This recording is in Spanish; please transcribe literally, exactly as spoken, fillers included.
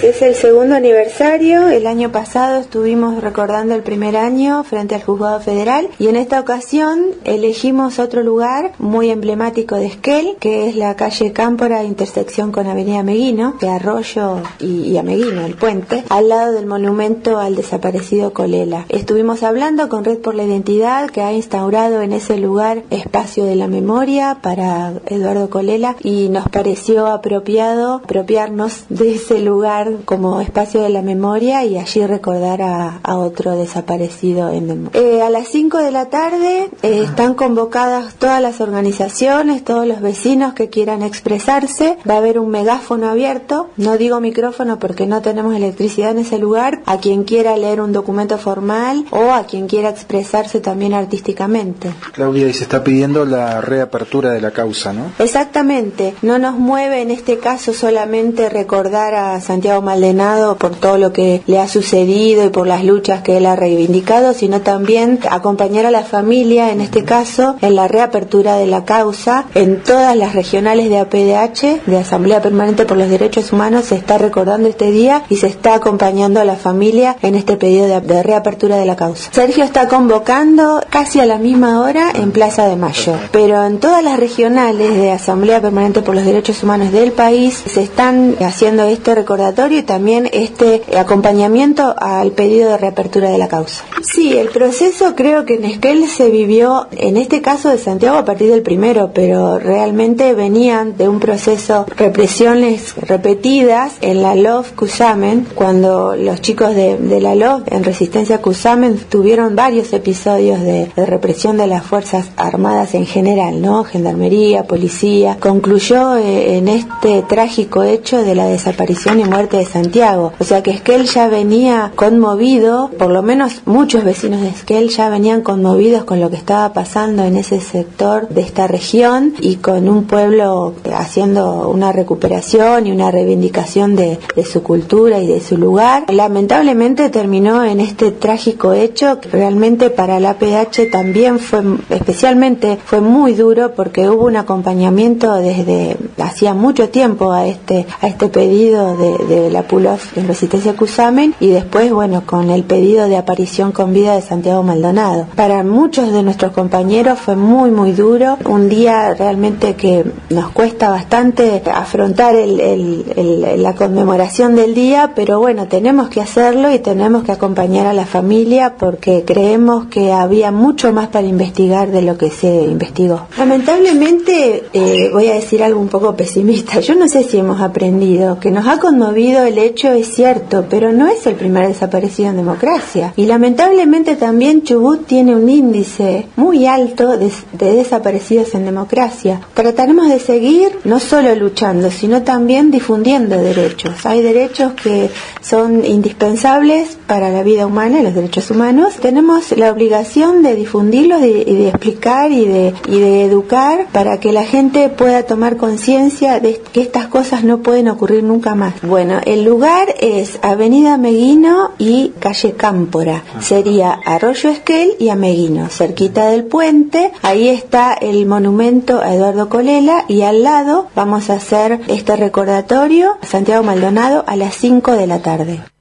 Es el segundo aniversario. El año pasado estuvimos recordando el primer año frente al Juzgado Federal y en esta ocasión elegimos otro lugar muy emblemático de Esquel, que es la calle Cámpora, intersección con Avenida Meguino, de Arroyo y, y a Meguino, el puente, al lado del monumento al desaparecido Colela. Estuvimos hablando con Red por la Identidad, que ha instaurado en ese lugar espacio de la memoria para Eduardo Colela, y nos pareció apropiado apropiarnos de ese lugar como espacio de la memoria y allí recordar a, a otro desaparecido en memoria. Eh, a las cinco de la tarde eh, están convocadas todas las organizaciones, todos los vecinos que quieran expresarse. Va a haber un megáfono abierto, no digo micrófono porque no tenemos electricidad en ese lugar, a quien quiera leer un documento formal o a quien quiera expresarse también artísticamente. Claudia, y se está pidiendo la reapertura de la causa, ¿no? Exactamente, no nos mueve en este caso solamente recordar a Santiago Maldonado por todo lo que le ha sucedido y por las luchas que él ha reivindicado, sino también acompañar a la familia, en este caso, en la reapertura de la causa. En todas las regionales de A P D H, de Asamblea Permanente por los Derechos Humanos, se está recordando este día y se está acompañando a la familia en este pedido de, de reapertura de la causa. Sergio está convocando casi a la misma hora en Plaza de Mayo, pero en todas las regionales de Asamblea Permanente por los Derechos Humanos del país se están haciendo este recordatorio y también este acompañamiento al pedido de reapertura de la causa. Sí, el proceso creo que en Esquel se vivió, en este caso de Santiago, a partir del primero, pero realmente venían de un proceso, represiones repetidas en la L O F Cusamen, cuando los chicos de, de la L O F en resistencia a Cusamen tuvieron varios episodios de, de represión de las Fuerzas Armadas en general, ¿no? Gendarmería, policía. Concluyó eh, en este trágico hecho de la desaparición y muerte de Santiago. O sea que Esquel ya venía conmovido, por lo menos muchos vecinos de Esquel ya venían conmovidos con lo que estaba pasando en ese sector de esta región y con un pueblo haciendo una recuperación y una reivindicación de, de su cultura y de su lugar. Lamentablemente terminó en este trágico hecho que realmente para la A P D H también fue, especialmente fue muy duro porque hubo un acompañamiento desde hacía mucho tiempo a este a este pedido de, de la P U L O F en resistencia a Cusamen y después, bueno, con el pedido de aparición con vida de Santiago Maldonado. Para muchos de nuestros compañeros fue muy muy duro, un día realmente que nos cuesta bastante afrontar el, el, el, la conmemoración del día, pero bueno, tenemos que hacerlo y tenemos que acompañar a la familia porque creemos que había mucho más para investigar de lo que se investigó. Lamentablemente, eh, voy a decir algo un poco pesimista, yo no sé si hemos aprendido, que nos ha conmovido el hecho, es cierto, pero no es el primer desaparecido en democracia. Y lamentablemente también Chubut tiene un índice muy alto de, de desaparecidos en democracia. Trataremos de seguir no solo luchando, sino también difundiendo derechos. Hay derechos que son indispensables para la vida humana, los derechos humanos. Tenemos la obligación de difundirlos y de, de explicar y de, y de educar para que la gente pueda tomar conciencia de que estas cosas no pueden ocurrir nunca más. Bueno, el lugar es Avenida Meguino y calle Cámpora. Sería Arroyo Esquel y a Meguino, cerquita del puente. Ahí está el monumento a Eduardo Colela y al lado vamos a hacer este recordatorio a Santiago Maldonado a las cinco de la tarde.